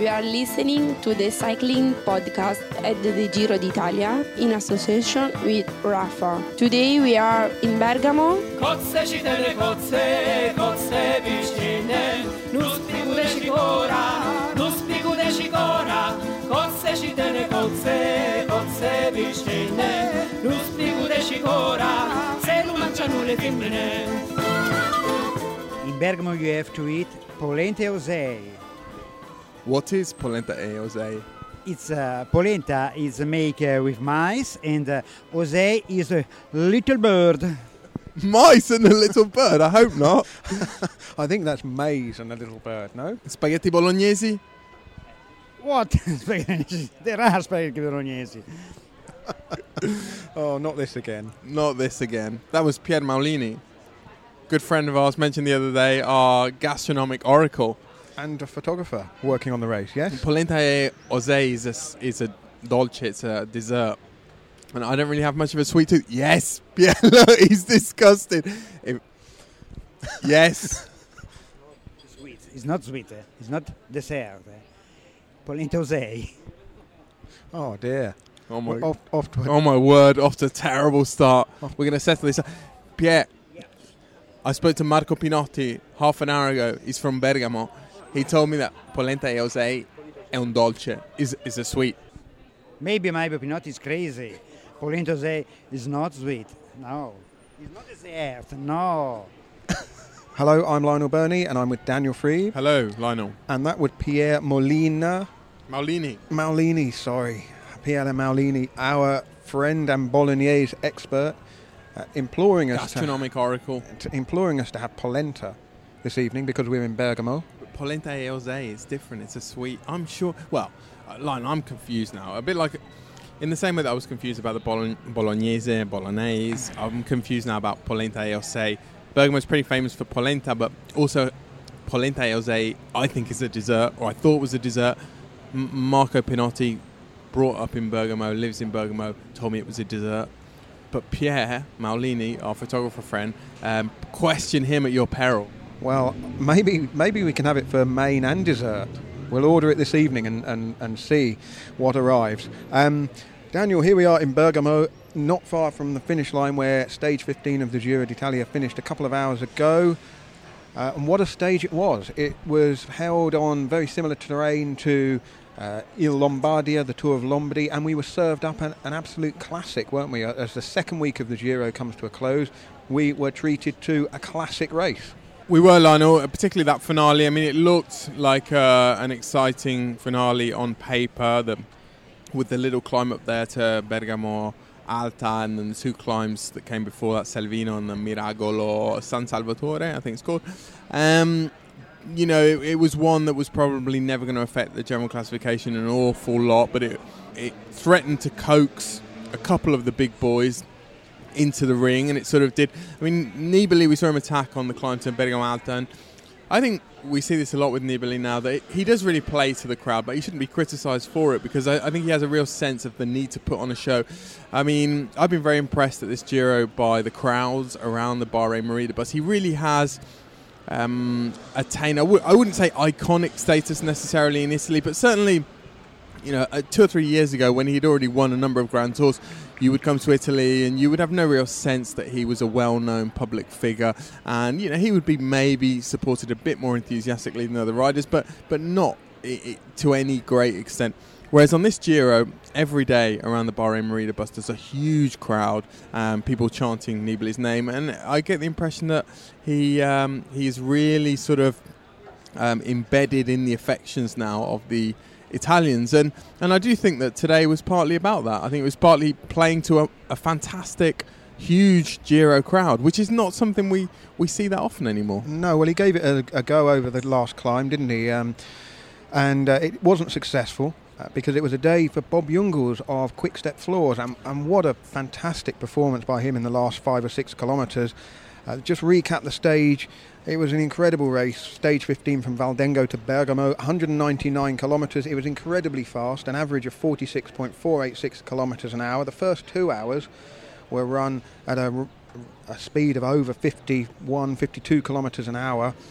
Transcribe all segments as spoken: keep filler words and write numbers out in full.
We are listening to the cycling podcast at the Giro d'Italia in association with Rafa. Today we are in Bergamo. Kotze čitene kotze, kotze višćine, nus prigude šikora, nus prigude šikora, kotze čitene kotze, kotze višćine, nus prigude šikora, se non mangiano le femmine. In Bergamo you have to eat polenta e osei. What is polenta e osei? It's uh, polenta is made uh, with mice, and uh, osei is a little bird. Mice and a little bird? I hope not. I think that's maize and a little bird, no? Spaghetti bolognese? What? Spaghetti? There are spaghetti bolognese. Oh, not this again. Not this again. That was Pier Maulini, good friend of ours, mentioned the other day, our gastronomic oracle. And a photographer working on the race, yes? Polenta e osei is a, is a dolce, it's a dessert. And I don't really have much of a sweet tooth. Yes, Pierre, look, he's disgusted. If, yes. Sweet. It's not sweet. Eh? It's not dessert. Eh? Polenta osei. Oh, dear. Oh my, off, off to oh my word, off to a terrible start. Off. We're going to settle this up. Pierre, yeah. I spoke to Marco Pinotti half an hour ago. He's from Bergamo. He told me that polenta e osei è un dolce, is, is a sweet. Maybe Marco Pinotti is crazy. Polenta osei is not sweet. No. It's not dessert. No. Hello, I'm Lionel Burney, and I'm with Daniel Free. Hello, Lionel. And that was Pier Molina. Maulini. Maulini, sorry. Pier Maulini, our friend and bolognese expert, uh, imploring us Gastronomic to, oracle. To, imploring us to have polenta this evening because we're in Bergamo. But polenta e osei is different. It's a sweet. I'm sure. Well, uh, Lionel, I'm confused now. A bit like, in the same way that I was confused about the bolog- bolognese, bolognese. I'm confused now about polenta e osei. Bergamo's pretty famous for polenta, but also polenta e osei, I think, is a dessert, or I thought was a dessert. M- Marco Pinotti, brought up in Bergamo, lives in Bergamo, told me it was a dessert. But Pierre Maulini, our photographer friend, um, question him at your peril. Well, maybe maybe we can have it for main and dessert. We'll order it this evening and, and, and see what arrives. Um, Daniel, here we are in Bergamo, not far from the finish line where stage fifteen of the Giro d'Italia finished a couple of hours ago. Uh, and what a stage it was. It was held on very similar terrain to uh, Il Lombardia, the Tour of Lombardy, and we were served up an, an absolute classic, weren't we? As the second week of the Giro comes to a close, we were treated to a classic race. We were, Lionel, particularly that finale. I mean, it looked like uh, an exciting finale on paper, the, with the little climb up there to Bergamo Alta and then the two climbs that came before that, Selvino and the Miragolo San Salvatore, I think it's called. Um, you know, it, it was one that was probably never going to affect the general classification an awful lot, but it, it threatened to coax a couple of the big boys into the ring, and it sort of did. I mean, Nibali, we saw him attack on the climb to Bergamo Alta, and I think we see this a lot with Nibali now, that he does really play to the crowd, but he shouldn't be criticised for it, because I, I think he has a real sense of the need to put on a show. I mean, I've been very impressed at this Giro by the crowds around the Bahrain Merida bus. He really has um, attained, I, w- I wouldn't say iconic status necessarily in Italy, but certainly, you know, uh, two or three years ago when he'd already won a number of Grand Tours, you would come to Italy and you would have no real sense that he was a well-known public figure, and you know he would be maybe supported a bit more enthusiastically than other riders, but but not I- I, to any great extent. Whereas on this Giro, every day around the Bahrain Merida bus, there's a huge crowd, um, people chanting Nibali's name, and I get the impression that he um, he is really sort of um, embedded in the affections now of the Italians, and and I do think that today was partly about that. I think it was partly playing to a, a fantastic, huge Giro crowd, which is not something we, we see that often anymore. No, well, he gave it a, a go over the last climb, didn't he? Um, and uh, it wasn't successful uh, because it was a day for Bob Jungels of Quick Step Floors, and, and what a fantastic performance by him in the last five or six kilometres. Uh, just recap the stage. It was an incredible race, stage fifteen from Valdengo to Bergamo, one hundred ninety-nine kilometres. It was incredibly fast, an average of forty-six point four eight six kilometres an hour. The first two hours were run at a, a speed of over fifty-one, fifty-two kilometres an hour.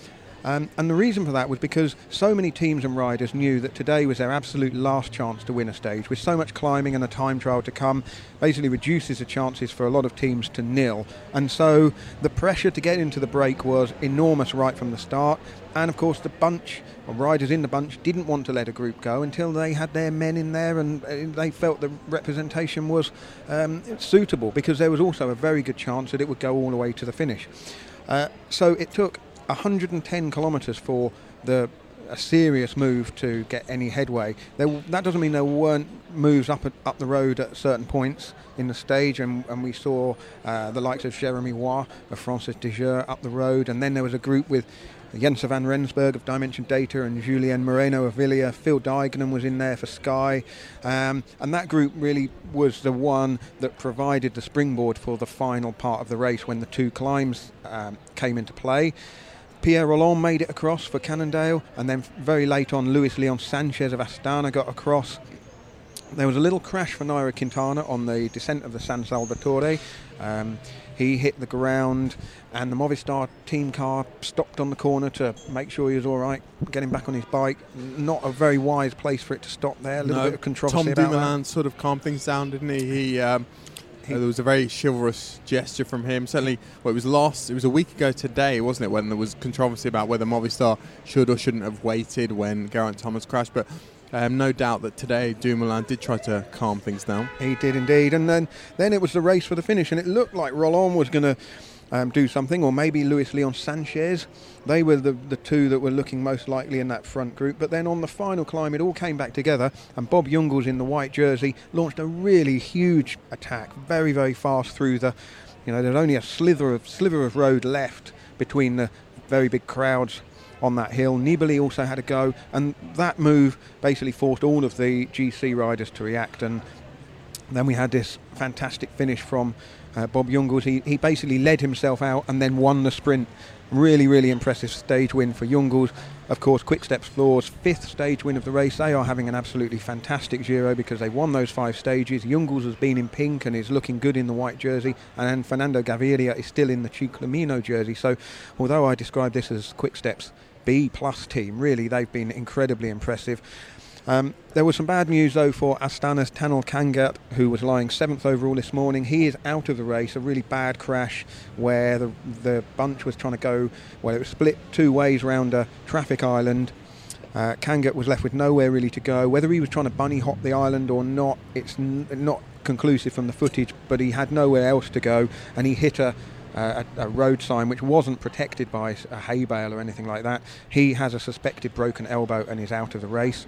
Um, and the reason for that was because so many teams and riders knew that today was their absolute last chance to win a stage. With so much climbing and a time trial to come, basically reduces the chances for a lot of teams to nil. And so the pressure to get into the break was enormous right from the start. And of course the bunch, or riders in the bunch, didn't want to let a group go until they had their men in there and they felt the representation was um, suitable, because there was also a very good chance that it would go all the way to the finish. Uh, so it took one hundred ten kilometres for the a serious move to get any headway. There, that doesn't mean there weren't moves up at, up the road at certain points in the stage, and, and we saw uh, the likes of Jeremy Waugh, of Francis Dejeur up the road, and then there was a group with Jens van Rensburg of Dimension Data and Julien Moreno of Villiers. Phil Dignam was in there for Sky, um, and that group really was the one that provided the springboard for the final part of the race when the two climbs um, came into play. Pierre Rolland made it across for Cannondale, and then very late on Luis Leon Sanchez of Astana got across. There was a little crash for Nairo Quintana on the descent of the San Salvatore. Um, he hit the ground, and the Movistar team car stopped on the corner to make sure he was all right, get him back on his bike. Not a very wise place for it to stop there. A little no, bit of controversy Tom about Dumoulin that. sort of calmed things down, didn't he? He, um, he uh, there was a very chivalrous gesture from him. Certainly, well, it was last. It was a week ago today, wasn't it, when there was controversy about whether Movistar should or shouldn't have waited when Geraint Thomas crashed, but. Um, no doubt that today Dumoulin did try to calm things down. He did indeed, and then then it was the race for the finish, and it looked like Rolland was going to um, do something, or maybe Luis Leon Sanchez. They were the, the two that were looking most likely in that front group. But then on the final climb, it all came back together, and Bob Jungels in the white jersey launched a really huge attack, very, very fast through the, you know, there's only a slither of sliver of road left between the very big crowds on that hill. Nibali also had a go, and that move basically forced all of the G C riders to react, and then we had this fantastic finish from uh, Bob Jungels. He, he basically led himself out and then won the sprint. Really, really impressive stage win for Jungels. Of course, Quick-Step Floor's fifth stage win of the race. They are having an absolutely fantastic Giro because they won those five stages. Jungels has been in pink and is looking good in the white jersey, and then Fernando Gaviria is still in the Ciclamino jersey. So although I describe this as Quick-Step's B plus team, really they've been incredibly impressive. Um, there was some bad news though for Astana's Tanel Kangat, who was lying seventh overall this morning. He is out of the race. A really bad crash where the the bunch was trying to go, well, it was split two ways round a traffic island. Uh, Kangat was left with nowhere really to go. Whether he was trying to bunny hop the island or not, it's n- not conclusive from the footage, but he had nowhere else to go, and he hit a Uh, a, a road sign which wasn't protected by a hay bale or anything like that. He has a suspected broken elbow and is out of the race.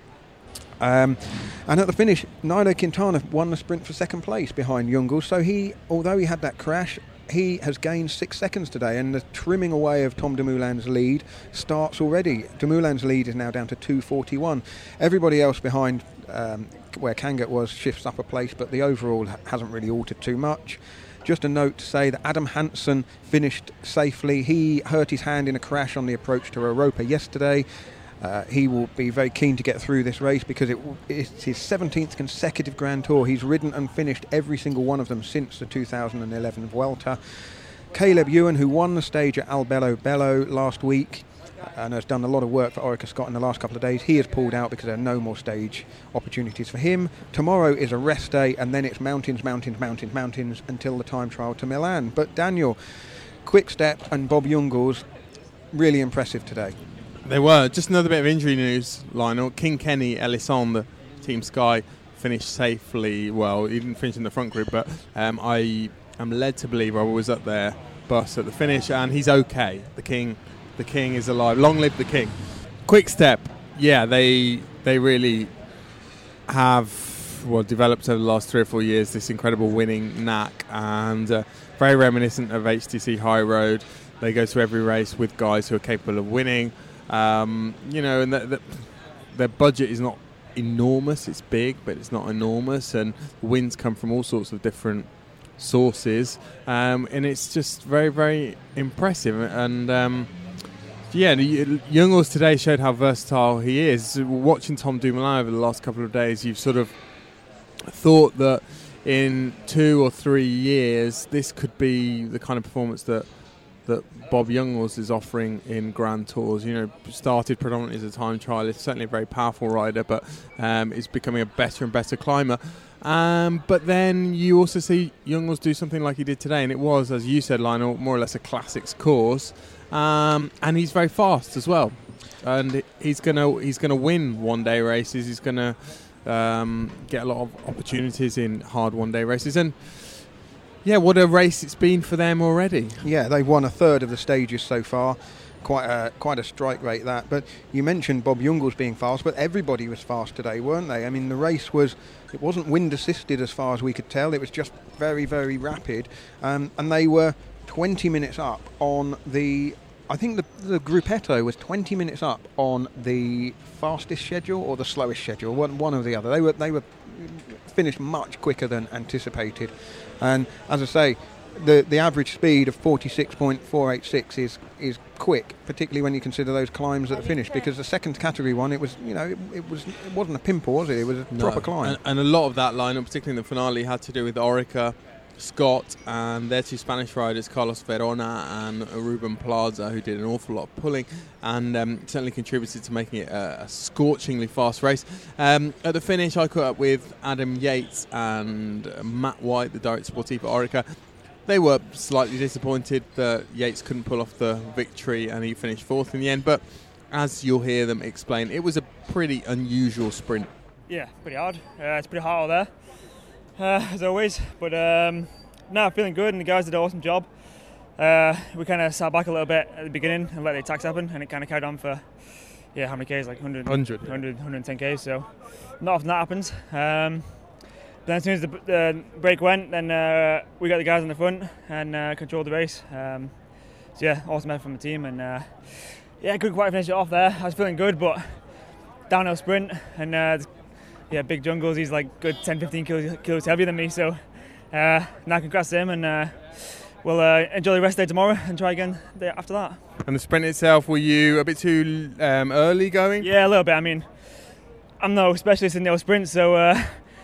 Um, and at the finish, Nairo Quintana won the sprint for second place behind Jungels. So he, although he had that crash, he has gained six seconds today, and the trimming away of Tom Dumoulin's lead starts already. Dumoulin's lead is now down to two forty-one. Everybody else behind um, where Kangat was shifts up a place, but the overall ha- hasn't really altered too much. Just a note to say that Adam Hansen finished safely. He hurt his hand in a crash on the approach to Europa yesterday. Uh, he will be very keen to get through this race because it, it's his seventeenth consecutive Grand Tour. He's ridden and finished every single one of them since the two thousand eleven Vuelta. Caleb Ewan, who won the stage at Albello Bello last week and has done a lot of work for Orica Scott in the last couple of days, he has pulled out because there are no more stage opportunities for him. Tomorrow is a rest day, and then it's mountains, mountains, mountains, mountains until the time trial to Milan. But Daniel, Quick-Step and Bob Jungels, really impressive today. They were. Just another bit of injury news, Lionel. King Kenny Elissonde, Team Sky, finished safely. Well, he didn't finish in the front group, but um, I am led to believe I was at their bus at the finish, and he's okay. The King... The King is alive. Long live the King. Quick-Step, yeah, they they really have well developed over the last three or four years this incredible winning knack, and uh, very reminiscent of H T C High Road. They go to every race with guys who are capable of winning. Um, you know, and the, the, their budget is not enormous. It's big, but it's not enormous, and wins come from all sorts of different sources, um, and it's just very, very impressive. And um, yeah, Jungels today showed how versatile he is. Watching Tom Dumoulin over the last couple of days, you've sort of thought that in two or three years this could be the kind of performance that that Bob Jungels is offering in Grand Tours. You know, started predominantly as a time trialist, certainly a very powerful rider, but um, is becoming a better and better climber. Um, but then you also see Jungels do something like he did today, and it was, as you said, Lionel, more or less a classics course, um, and he's very fast as well. And he's gonna he's gonna win one day races. He's gonna um, get a lot of opportunities in hard one day races. And yeah, what a race it's been for them already. Yeah, they've won a third of the stages so far. Quite a quite a strike rate that. But you mentioned Bob Jungels being fast, but everybody was fast today, weren't they? I mean, the race was it wasn't wind assisted as far as we could tell. It was just very very rapid, um, and they were twenty minutes up on the. I think the, the Gruppetto was twenty minutes up on the fastest schedule or the slowest schedule, one, one or the other. They were they were finished much quicker than anticipated, and as I say, the the average speed of forty-six point four eight six is is quick, particularly when you consider those climbs at the finish. Because the second category one, it was you know it, it was it wasn't a pimple, was it? It was a no. proper climb, and, and a lot of that lineup, particularly in the finale, had to do with Orica, Scott, and their two Spanish riders, Carlos Verona and Ruben Plaza, who did an awful lot of pulling and um, certainly contributed to making it a, a scorchingly fast race. Um, at the finish, I caught up with Adam Yates and Matt White, the Direct Sportif for Orica. They were slightly disappointed that Yates couldn't pull off the victory and he finished fourth in the end, but as you'll hear them explain, it was a pretty unusual sprint. Yeah, pretty hard. Uh, it's pretty hard out there. Uh, as always, but um, no, feeling good, and the guys did an awesome job. Uh, we kind of sat back a little bit at the beginning and let the attacks happen, and it kind of carried on for, yeah, how many Ks? Like one hundred, one hundred, one hundred, one hundred ten Ks, so not often that happens. Um, then as soon as the, the break went, then uh, we got the guys on the front and uh, controlled the race. Um, so yeah, awesome effort from the team, and uh, yeah, good quite finish it off there. I was feeling good, but downhill sprint, and uh, yeah, Big Jungels, he's like good ten, fifteen kilos, kilos heavier than me, so uh, now congrats to him, and uh, we'll uh, enjoy the rest day tomorrow and try again the day after that. And the sprint itself, were you a bit too um, early going? Yeah, a little bit. I mean, I'm no specialist in the sprint, so uh,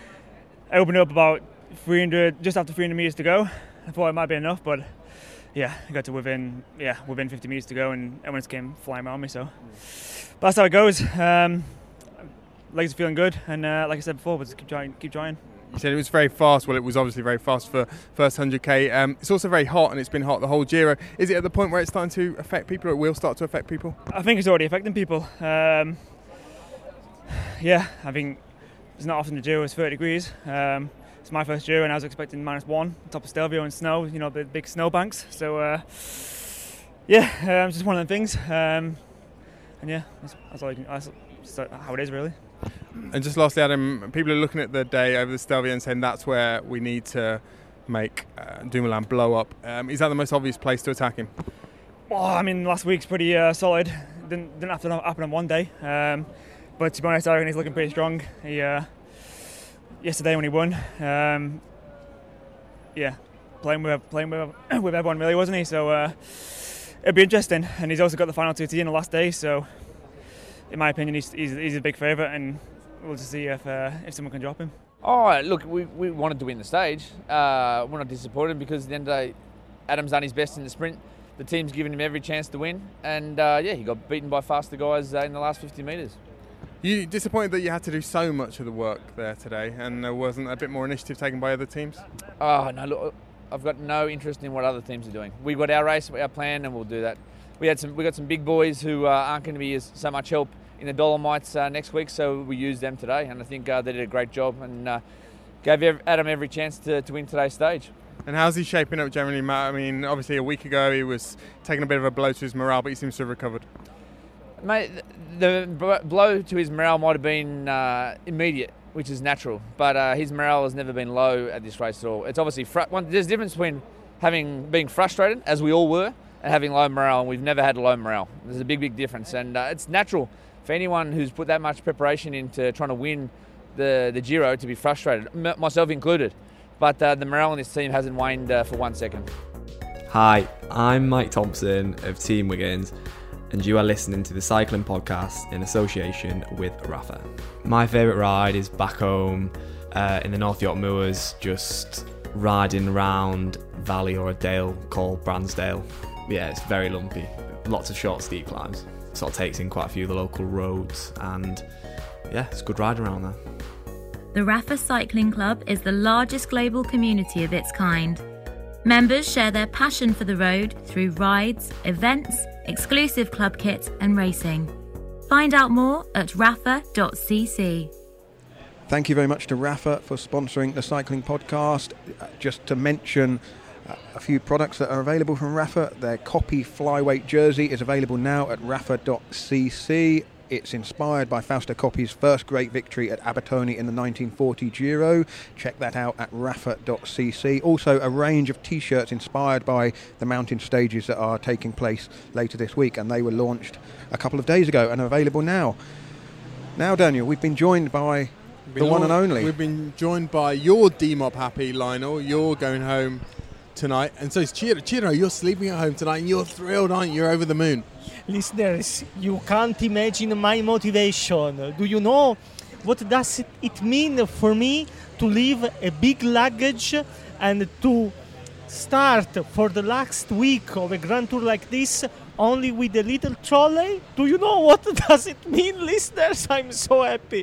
I opened up about three hundred, just after three hundred metres to go. I thought it might be enough, but yeah, I got to within yeah within fifty metres to go, and everyone just came flying around me, so but that's how it goes. Um, Legs are feeling good, and uh, like I said before, we'll just keep trying. Keep trying. You said it was very fast. Well, it was obviously very fast for first one hundred K. Um, it's also very hot, and it's been hot the whole Giro. Is it at the point where it's starting to affect people, or it will start to affect people? I think it's already affecting people. Um, yeah, I think it's not often the Giro is thirty degrees. Um, it's my first Giro, and I was expecting minus one, on top of Stelvio and snow. You know, the big snow banks. So uh, yeah, um, it's just one of the things. Um, and yeah, that's, that's all. I can, that's how it is, really. And just lastly, Adam, people are looking at the day over the Stelvio and saying that's where we need to make uh, Dumoulin blow up. Um, is that the most obvious place to attack him? Well, I mean, last week's pretty uh, solid. Didn't, didn't have to happen on one day. Um, but to be honest, I reckon he's looking pretty strong. He, uh, yesterday when he won, um, yeah, playing with playing with, with everyone really, wasn't he? So uh, it'll be interesting. And he's also got the final two T in the last day, so in my opinion, he's, he's, he's a big favourite, and we'll just see if uh, if someone can drop him. Oh, look, we, we wanted to win the stage. Uh, we're not disappointed because at the end of the day, Adam's done his best in the sprint. The team's given him every chance to win, and uh, yeah, he got beaten by faster guys uh, in the last fifty metres. You disappointed that you had to do so much of the work there today, and there wasn't a bit more initiative taken by other teams? Oh no, look, I've got no interest in what other teams are doing. We got our race, our plan, and we'll do that. We had some, we got some big boys who uh, aren't going to be as so much help in the Dolomites uh, next week, so we used them today, and I think uh, they did a great job and uh, gave Adam every chance to, to win today's stage. And how's he shaping up generally, Matt? I mean, obviously a week ago he was taking a bit of a blow to his morale, but he seems to have recovered. Mate, the blow to his morale might have been uh, immediate, which is natural, but uh, his morale has never been low at this race at all. It's obviously fr- one, there's a difference between having being frustrated, as we all were, and having low morale, and we've never had low morale. There's a big, big difference, and uh, it's natural for anyone who's put that much preparation into trying to win the, the Giro to be frustrated, m- myself included. But uh, the morale on this team hasn't waned uh, for one second. Hi, I'm Mike Thompson of Team Wiggins, and you are listening to the Cycling Podcast in association with Rafa. My favourite ride is back home uh, in the North York Moors, just riding around valley or a dale called Bransdale. yeah, it's very lumpy. Lots of short, steep climbs. Sort of takes in quite a few of the local roads, and yeah, it's a good ride around there. The Rapha Cycling Club is the largest global community of its kind. Members share their passion for the road through rides, events, exclusive club kit and racing. Find out more at rapha dot c c. Thank you very much to Rapha for sponsoring the Cycling Podcast. Uh, just to mention uh, a few products that are available from Rapha. Their Copy Flyweight jersey is available now at rapha dot c c. It's inspired by Fausto Coppi's first great victory at Abertoni in the nineteen forty Giro. Check that out at rapha dot c c. Also, a range of T-shirts inspired by the mountain stages that are taking place later this week, and they were launched a couple of days ago and are available now. Now, Daniel, we've been joined by the one and only. We've been joined by your D M O P happy, Lionel. You're going home tonight, and so is Ciro. Ciro, you're sleeping at home tonight, and you're thrilled, aren't you? You're over the moon. Listeners, you can't imagine my motivation. Do you know what does it mean for me to leave a big luggage and to start for the last week of a grand tour like this only with a little trolley? Do you know what does it mean, listeners? I'm so happy.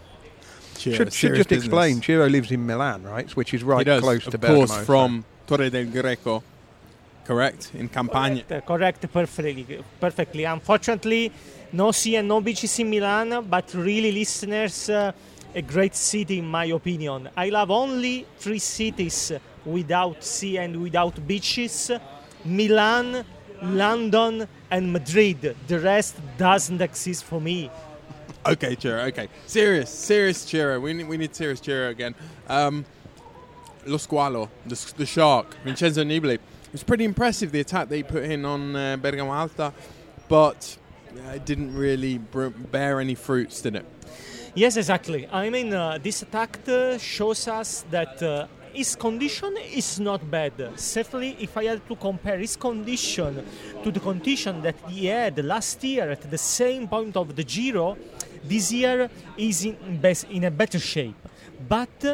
Ciro, should should just business. explain, Ciro lives in Milan, right? Which is right close of to Bergamo. Of course, from so. Torre del Greco. Correct, in Campania. Correct, correct, perfectly, perfectly. Unfortunately, no sea and no beaches in Milan, but really, listeners, uh, a great city in my opinion. I love only three cities without sea and without beaches: Milan, London, and Madrid. The rest doesn't exist for me. Okay, Ciro, okay. Serious, serious Ciro. We need, we need serious Ciro again. Um, Lo Squalo, the, the shark, Vincenzo Nibali. It was pretty impressive, the attack that he put in on uh, Bergamo Alta, but uh, it didn't really br- bear any fruits, did it? Yes, exactly. I mean, uh, this attack uh, shows us that uh, his condition is not bad. Certainly, if I had to compare his condition to the condition that he had last year at the same point of the Giro, this year is in, best, in a better shape. But uh,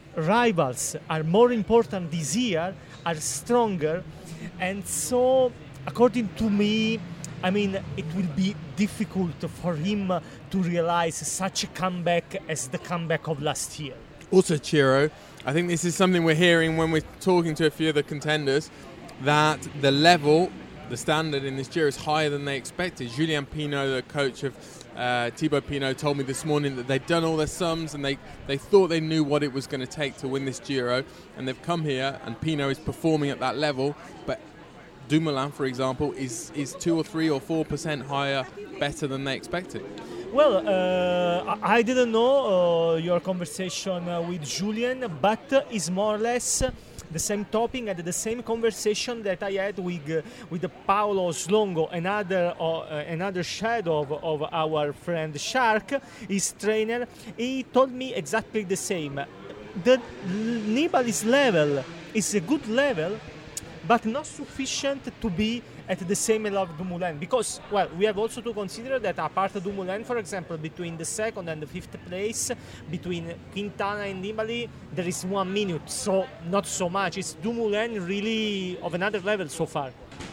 rivals are more important this year, are stronger, and so according to me, I mean, it will be difficult for him to realize such a comeback as the comeback of last year. Also, Ciro, I think this is something we're hearing when we're talking to a few of the contenders, that the level, the standard in this Giro is higher than they expected. Julien Pinot, the coach of uh, Thibaut Pinot, told me this morning that they'd done all their sums and they, they thought they knew what it was going to take to win this Giro, and they've come here and Pinot is performing at that level, but Dumoulin, for example, is, is two or three or four percent higher, better than they expected. Well, uh, I didn't know uh, your conversation uh, with Julien, but uh, it's more or less the same topic and the same conversation that I had with uh, with Paolo Slongo, another uh, another shadow of, of our friend Shark, his trainer. He told me exactly the same. The Nibali's level is a good level, but not sufficient to be at the same level of Dumoulin, because, well, we have also to consider that apart from Dumoulin, for example, between the second and the fifth place, between Quintana and Nibali, there is one minute, so not so much. It's Dumoulin really of another level so far.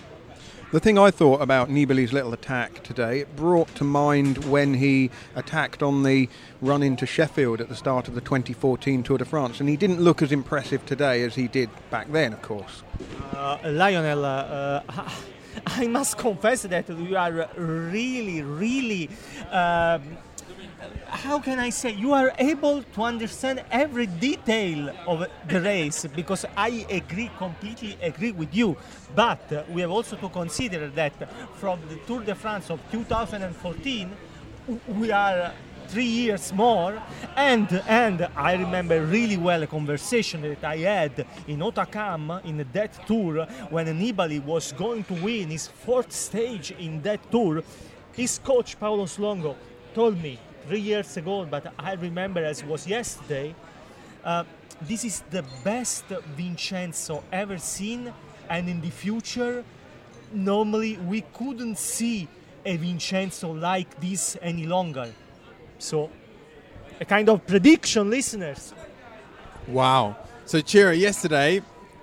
The thing I thought about Nibali's little attack today, it brought to mind when he attacked on the run into Sheffield at the start of the twenty fourteen Tour de France, and he didn't look as impressive today as he did back then, of course. Uh, Lionel, uh, uh, I must confess that you are really, really... Uh, how can I say, you are able to understand every detail of the race, because I agree, completely agree with you. But uh, we have also to consider that from the Tour de France of two thousand fourteen, we are three years more, and and I remember really well a conversation that I had in Otakam in that tour when Nibali was going to win his fourth stage in that tour. His coach Paolo Slongo told me three years ago, but I remember as it was yesterday, uh, this is the best Vincenzo ever seen, and in the future normally we couldn't see a Vincenzo like this any longer. So, a kind of prediction, listeners. Wow. So, Ciro, yesterday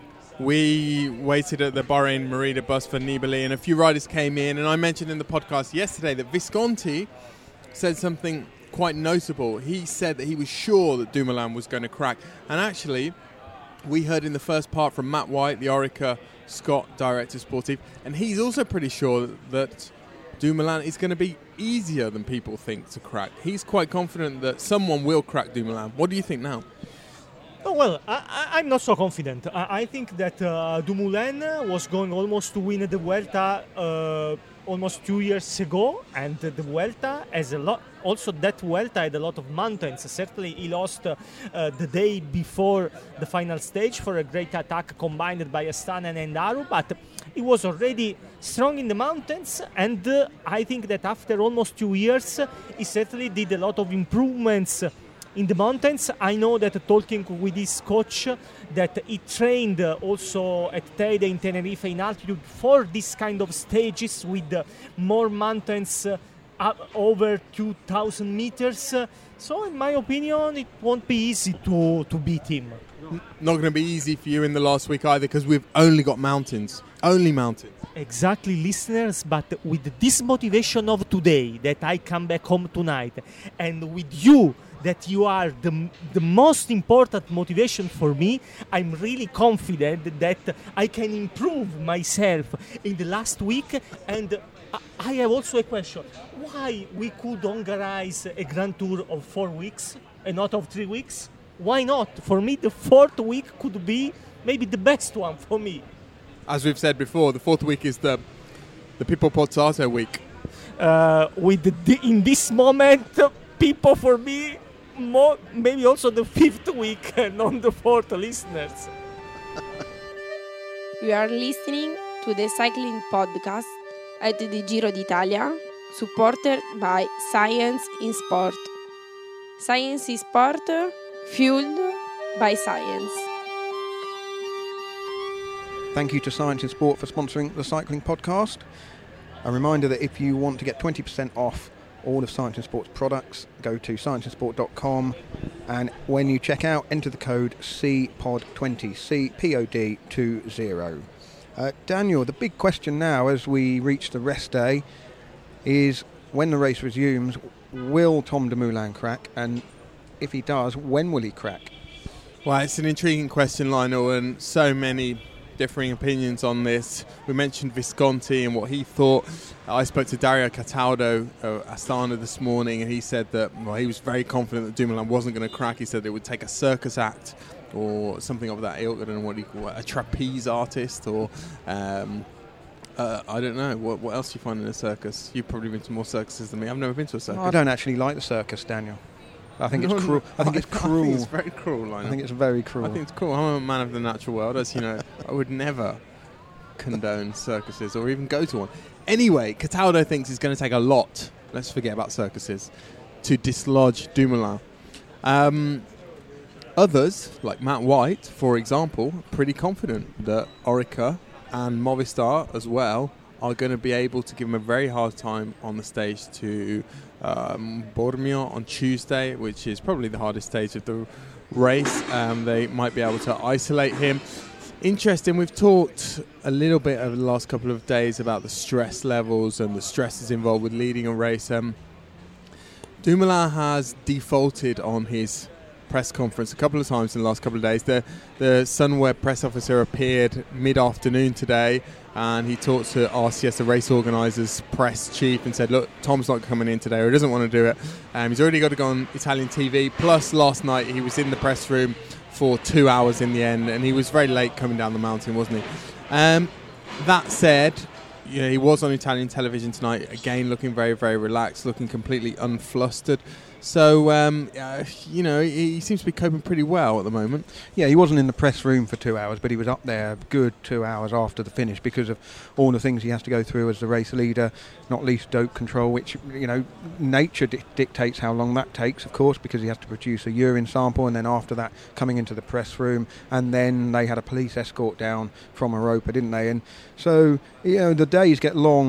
we waited at the Bahrain Merida bus for Nibali, and a few riders came in, and I mentioned in the podcast yesterday that Visconti said something quite notable. He said that he was sure that Dumoulin was going to crack, and actually we heard in the first part from Matt White, the Orica Scott Director Sportif, and he's also pretty sure that Dumoulin is going to be easier than people think to crack. He's quite confident that someone will crack Dumoulin. What do you think now? Oh, well, I, I'm not so confident. I, I think that uh, Dumoulin was going almost to win the Vuelta uh, almost two years ago, and the Vuelta has a lot. Also, that Vuelta had a lot of mountains. Certainly, he lost uh, uh, the day before the final stage for a great attack combined by Astana and Aru, but he was already strong in the mountains, and uh, I think that after almost two years, he certainly did a lot of improvements in the mountains. I know that talking with his coach, that he trained uh, also at Teide in Tenerife in altitude for this kind of stages with uh, more mountains uh, up over two thousand meters. Uh, so in my opinion, it won't be easy to, to beat him. Not going to be easy for you in the last week either, because we've only got mountains. Only mountains. Exactly, listeners, but with this motivation of today, that I come back home tonight, and with you, that you are the, the most important motivation for me, I'm really confident that I can improve myself in the last week. And I have also a question. Why we could organize a Grand Tour of four weeks and not of three weeks? Why not? For me, the fourth week could be maybe the best one for me. As we've said before, the fourth week is the the Pippo Pozzato week. Uh, with the, in this moment, Pippo for me, more, maybe also the fifth week, not the fourth, listeners. We are listening to the cycling podcast at the Giro d'Italia, supported by Science in Sport. Science in Sport, fueled by science. Thank you to Science in Sport for sponsoring the cycling podcast. A reminder that if you want to get twenty percent off all of Science in Sport's products, go to science in sport dot com, and when you check out, enter the code C P O D twenty, C P O D twenty. Uh, Daniel, the big question now as we reach the rest day is, when the race resumes, will Tom Dumoulin crack? And if he does, when will he crack? Well, it's an intriguing question, Lionel, and so many differing opinions on this. We mentioned Visconti and what he thought. I spoke to Dario Cataldo, uh, Astana, this morning, and he said that, well, he was very confident that Dumoulin wasn't going to crack. He said it would take a circus act or something of that ilk. I don't know what you call it, a trapeze artist, or um, uh, I don't know. What, what else do you find in a circus? You've probably been to more circuses than me. I've never been to a circus. No, I don't actually like the circus, Daniel. I think no, it's cruel. I think it's cruel. I think it's very cruel, Lionel. I think it's very cruel. I think it's cool. I'm a man of the natural world, as you know. I would never condone circuses or even go to one. Anyway, Cataldo thinks it's going to take a lot, let's forget about circuses, to dislodge Dumoulin. Um, others, like Matt White, for example, pretty confident that Orica and Movistar as well are going to be able to give him a very hard time on the stage to um, Bormio on Tuesday, which is probably the hardest stage of the race. Um, they might be able to isolate him. Interesting, we've talked a little bit over the last couple of days about the stress levels and the stresses involved with leading a race. Um, Dumoulin has defaulted on his press conference a couple of times in the last couple of days. The, the Sunweb press officer appeared mid-afternoon today, and he talked to R C S, the race organisers' press chief, and said, look, Tom's not coming in today, or he doesn't want to do it. Um, he's already got to go on Italian T V. Plus, last night he was in the press room for two hours in the end, and he was very late coming down the mountain, wasn't he? Um, that said, you know, he was on Italian television tonight, again looking very, very relaxed, looking completely unflustered. So, um, uh, you know, he, he seems to be coping pretty well at the moment. Yeah, he wasn't in the press room for two hours, but he was up there a good two hours after the finish because of all the things he has to go through as the race leader, not least dope control, which, you know, nature di- dictates how long that takes, of course, because he has to produce a urine sample, and then after that coming into the press room, and then they had a police escort down from Europa, didn't they? And so, you know, the days get long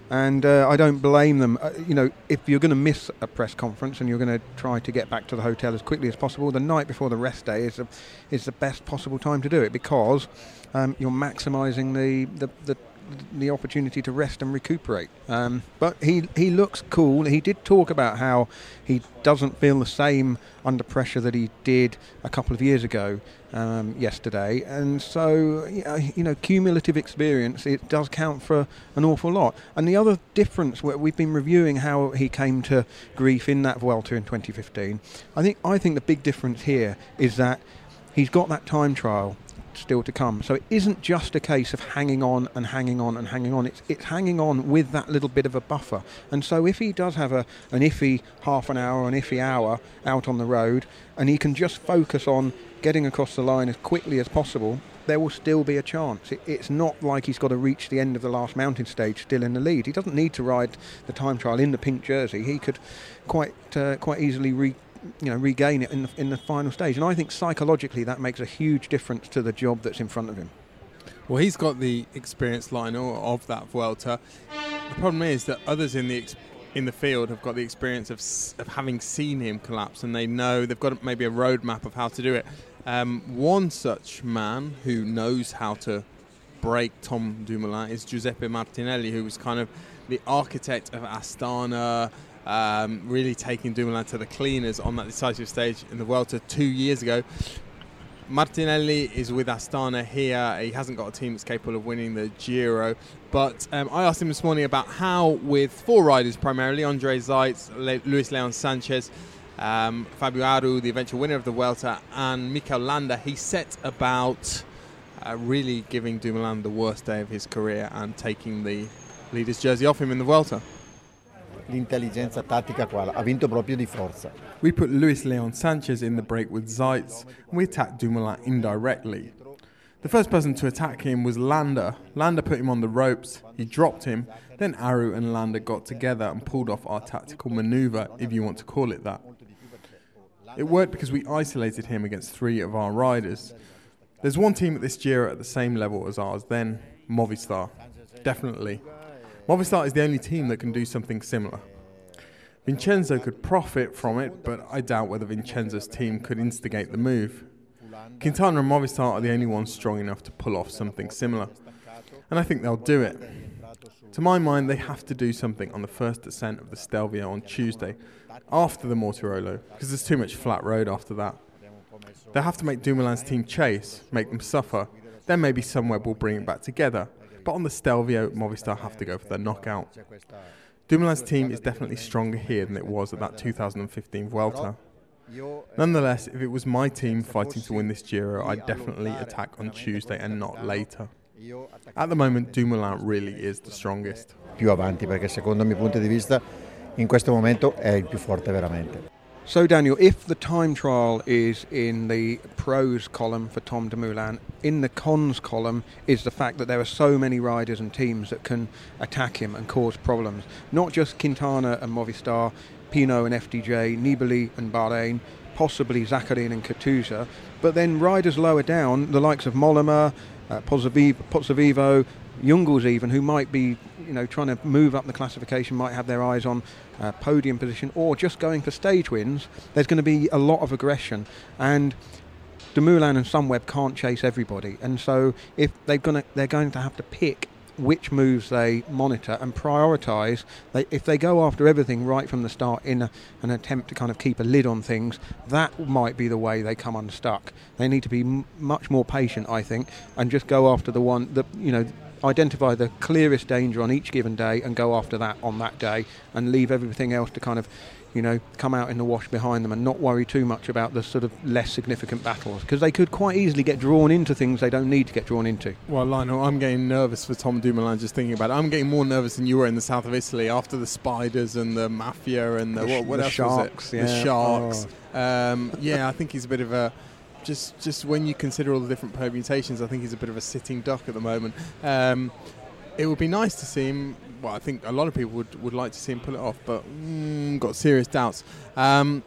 And uh, I don't blame them. Uh, you know, if you're going to miss a press conference and you're going to try to get back to the hotel as quickly as possible, the night before the rest day is a, is the best possible time to do it, because um, you're maximising the, the, the the opportunity to rest and recuperate. Um, but he he looks cool. He did talk about how he doesn't feel the same under pressure that he did a couple of years ago um, yesterday. And so, you know, cumulative experience, it does count for an awful lot. And the other difference, we've been reviewing how he came to grief in that Vuelta in twenty fifteen. I think I think the big difference here is that he's got that time trial still to come. So it isn't just a case of hanging on and hanging on and hanging on. It's it's hanging on with that little bit of a buffer. And so if he does have a an iffy half an hour, an iffy hour out on the road, and he can just focus on getting across the line as quickly as possible, there will still be a chance. It, it's not like he's got to reach the end of the last mountain stage still in the lead. He doesn't need to ride the time trial in the pink jersey. He could quite uh, quite easily re you know, regain it in the, in the final stage. And I think psychologically that makes a huge difference to the job that's in front of him. Well, he's got the experience, Lionel, of that Vuelta. The problem is that others in the ex- in the field have got the experience of s- of having seen him collapse, and they know they've got maybe a roadmap of how to do it. Um, one such man who knows how to break Tom Dumoulin is Giuseppe Martinelli, who was kind of the architect of Astana, Um, really taking Dumoulin to the cleaners on that decisive stage in the Vuelta two years ago. Martinelli is with Astana here. He hasn't got a team that's capable of winning the Giro. But um, I asked him this morning about how, with four riders primarily, Andre Zeitz, Le- Luis Leon Sanchez, um, Fabio Aru, the eventual winner of the Vuelta, and Mikel Landa, he set about uh, really giving Dumoulin the worst day of his career and taking the leader's jersey off him in the Vuelta. L'intelligenza tattica qua ha vinto proprio di forza. We put Luis Leon Sanchez in the break with Zeitz, and we attacked Dumoulin indirectly. The first person to attack him was Landa. Landa put him on the ropes, he dropped him, then Aru and Landa got together and pulled off our tactical manoeuvre, if you want to call it that. It worked because we isolated him against three of our riders. There's one team at this Giro at the same level as ours, then Movistar. Definitely. Movistar is the only team that can do something similar. Vincenzo could profit from it, but I doubt whether Vincenzo's team could instigate the move. Quintana and Movistar are the only ones strong enough to pull off something similar, and I think they'll do it. To my mind, they have to do something on the first descent of the Stelvio on Tuesday, after the Mortirolo, because there's too much flat road after that. They'll have to make Dumoulin's team chase, make them suffer, then maybe somewhere we'll bring it back together. But on the Stelvio, Movistar have to go for their knockout. Dumoulin's team is definitely stronger here than it was at that two thousand fifteen Vuelta. Nonetheless, if it was my team fighting to win this Giro, I'd definitely attack on Tuesday and not later. At the moment, Dumoulin really is the strongest. Più avanti, perché secondo il mio punto di vista in questo momento è il più forte veramente. So Daniel, if the time trial is in the pros column for Tom Dumoulin, in the cons column is the fact that there are so many riders and teams that can attack him and cause problems. Not just Quintana and Movistar, Pinot and F D J, Nibali and Bahrain, possibly Zakharin and Katusha, but then riders lower down, the likes of Mollema, uh, Pozzovivo, Pozzovivo, Jungels even, who might be, you know, trying to move up the classification, might have their eyes on uh, podium position or just going for stage wins. There's going to be a lot of aggression, and Dumoulin and Sunweb can't chase everybody, and so if they're going to, they're going to have to pick which moves they monitor and prioritise. They, if they go after everything right from the start in a, an attempt to kind of keep a lid on things, that might be the way they come unstuck. They need to be m- much more patient, I think, and just go after the one that, you know, identify the clearest danger on each given day and go after that on that day, and leave everything else to kind of, you know, come out in the wash behind them and not worry too much about the sort of less significant battles, because they could quite easily get drawn into things they don't need to get drawn into. Well, Lionel, I'm getting nervous for Tom Dumoulin just thinking about it. I'm getting more nervous than you were in the south of Italy after the spiders and the mafia and the, the what, what the else sharks, was it? Yeah. The sharks. Oh. Um, yeah, I think he's a bit of a... Just, just when you consider all the different permutations, I think he's a bit of a sitting duck at the moment. Um, it would be nice to see him. Well, I think a lot of people would, would like to see him pull it off, but mm, got serious doubts. Um,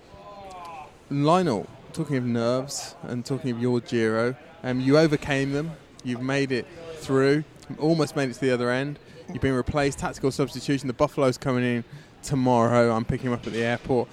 Lionel, talking of nerves and talking of your Giro, um, you overcame them. You've made it through. almost made it to the other end. You've been replaced, tactical substitution. The Buffalo's coming in tomorrow. I'm picking him up at the airport.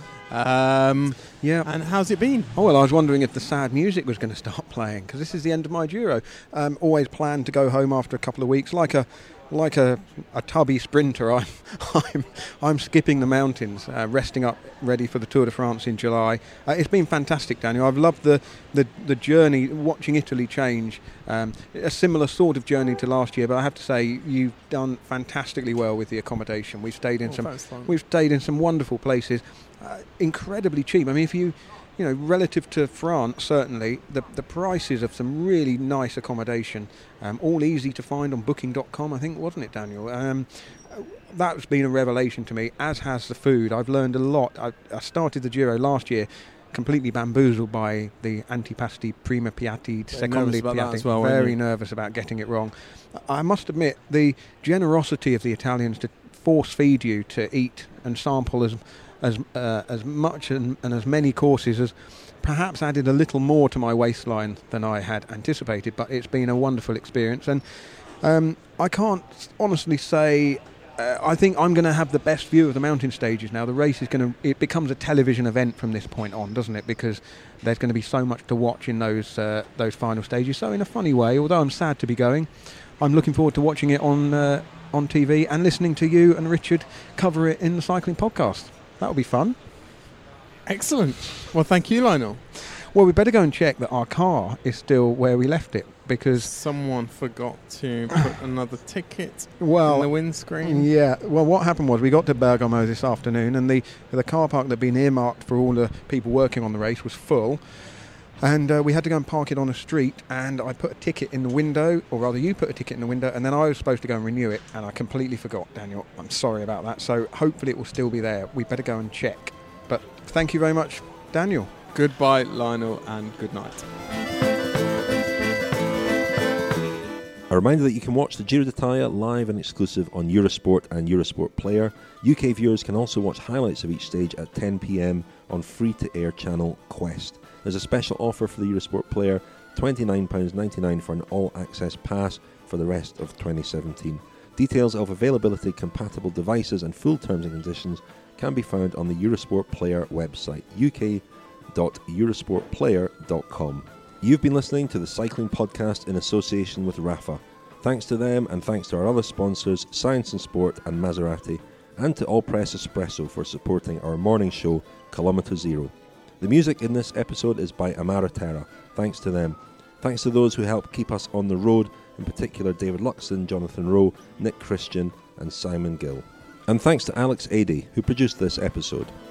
Um, yeah. And how's it been? Oh, well, I was wondering if the sad music was going to start playing, because this is the end of my Giro. Um, always planned to go home after a couple of weeks, like a like a, a tubby sprinter. I'm I'm I'm skipping the mountains, uh, resting up, ready for the Tour de France in July. Uh, it's been fantastic, Daniel. I've loved the the, the journey, watching Italy change. Um, a similar sort of journey to last year, but I have to say you've done fantastically well with the accommodation. We've stayed in oh, some we've stayed in some wonderful places, uh, incredibly cheap. I mean, if you You know, relative to France, certainly, the the prices of some really nice accommodation, um, all easy to find on booking dot com, I think, wasn't it, Daniel? Um, that's been a revelation to me, as has the food. I've learned a lot. I, I started the Giro last year completely bamboozled by the antipasti, prima piatti, secondi piatti. Well, very nervous about getting it wrong. I must admit, the generosity of the Italians to force feed you to eat and sample as as uh, as much and, and as many courses as perhaps added a little more to my waistline than I had anticipated, but it's been a wonderful experience. And um, I can't honestly say uh, I think I'm going to have the best view of the mountain stages now. The race is going to, it becomes a television event from this point on, doesn't it? Because there's going to be so much to watch in those uh, those final stages. So in a funny way, although I'm sad to be going, I'm looking forward to watching it on uh, on T V and listening to you and Richard cover it in the Cycling Podcast. That'll be fun. Excellent. Well, thank you, Lionel. Well, we better go and check that our car is still where we left it, because someone forgot to put another ticket well, in the windscreen. Yeah. Well, what happened was we got to Bergamo this afternoon, and the the car park that had been earmarked for all the people working on the race was full. And uh, we had to go and park it on a street, and I put a ticket in the window, or rather you put a ticket in the window, and then I was supposed to go and renew it, and I completely forgot, Daniel. I'm sorry about that. So hopefully it will still be there. We better go and check. But thank you very much, Daniel. Goodbye, Lionel, and good night. A reminder that you can watch the Giro d'Italia live and exclusive on Eurosport and Eurosport Player. U K viewers can also watch highlights of each stage at ten p.m. on free-to-air channel Quest. There's a special offer for the Eurosport Player, twenty-nine pounds ninety-nine for an all-access pass for the rest of twenty seventeen. Details of availability, compatible devices and full terms and conditions can be found on the Eurosport Player website, u k dot eurosport player dot com. You've been listening to the Cycling Podcast in association with Rapha. Thanks to them, and thanks to our other sponsors, Science and Sport and Maserati, and to All Press Espresso for supporting our morning show, Kilometre Zero. The music in this episode is by Amara Terra. Thanks to them. Thanks to those who help keep us on the road, in particular David Luxon, Jonathan Rowe, Nick Christian and Simon Gill. And thanks to Alex Adey, who produced this episode.